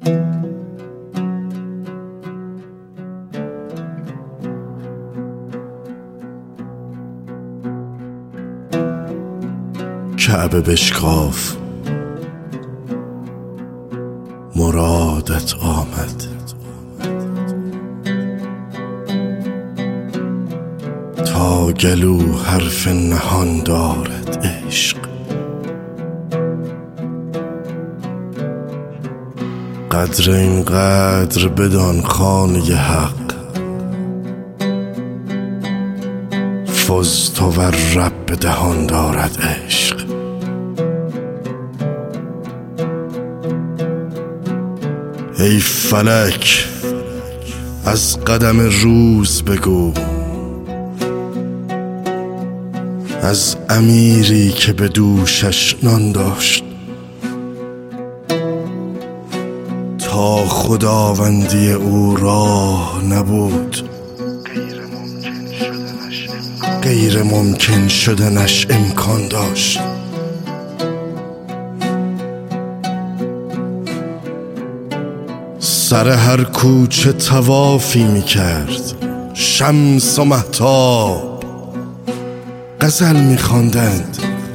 کعبه بشکاف، مرادت آمد. تا گلو حرف نهان دارد عشق، قدر این قدر بدان خانه حق. فزت و رب دهان دارد عشق. ای فلک از قدم روز بگو، از امیری که به دوشش نان داشت. تا خداوندی او راه نبود، غیر ممکن شدنش امکان داشت. سر هر کوچه طوافی میکرد، شمس و مهتاب غزل میخواندند.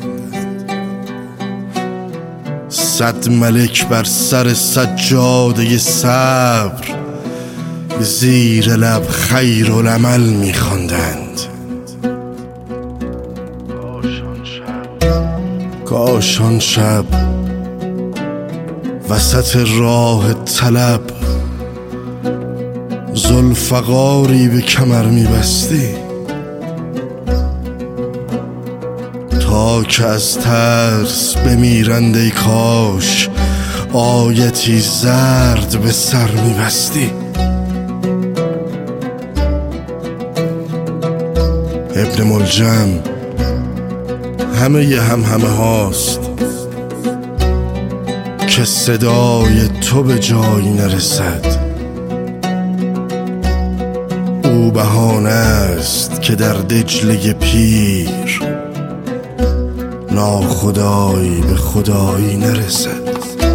100 ملک بر سر سجاده صبر، زیر لب خیرالعمل میخواندند. کاش آن شب وسط راه طلب، ذوالفقاری به کمر میبستی. تا که از ترس بمیرند ای کاش، آیتی زرد به سر میبستی. ابن ملجم همه همه هاست که صدای تو به جایی نرسد. او بهانه است که در دجله پیر، ناخدایی به خدایی نرسد.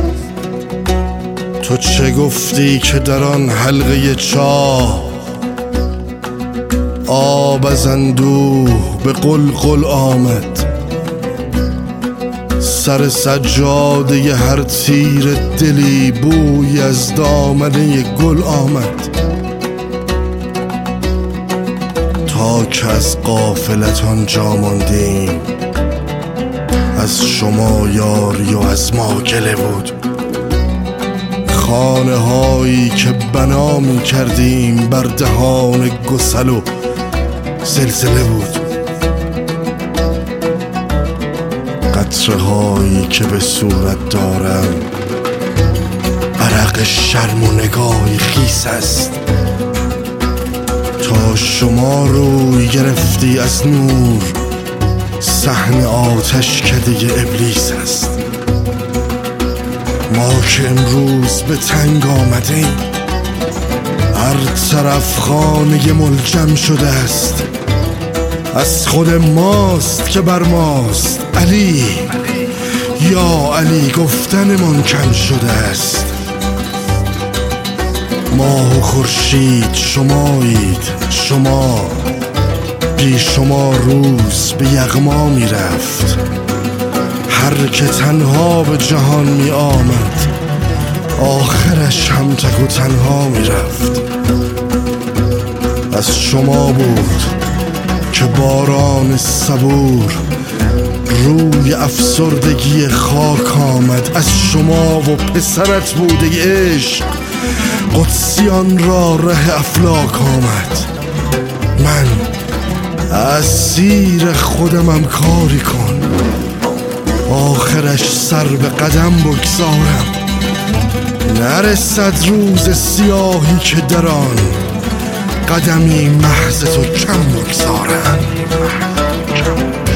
تو چه گفتی که در آن حلقه چاه، آب از اندوه به قلقل آمد. سر سجاده هر تیر دلی بوی از دامنه گل آمد. تا که از غافلت آنجا ماندیم، از شما یاری و از ما گله بود. خانه هایی که بنا می کردیم بر دهان گسل و زلزله بود. قطره هایی که به صورت دارم، عرق شرم و نگاهی خیس است. تا شما روی گرفتی از نور، صحن آتش کده ابلیس است. ما که امروز به تنگ آمدیم، هر طرف خانه ملجم شده است. از خود ماست که بر ماست علی، یا علی گفتنمان کم شده است. ماه و خورشید شمایید، شما بی شما روز به یغما می رفت. هر که تنها به جهان می آمد، آخرش هم تک و تنها می رفت. از شما بود که باران صبور روی افسردگی خاک آمد. از شما و پسرت بوده عشق، قدسیان را ره افلاک آمد. من اسیر خودمم کاری کن، آخرش سر به قدم بگذارم. نرسد روز سیاهی که در آن، قدمی محض تو کم بگذارم.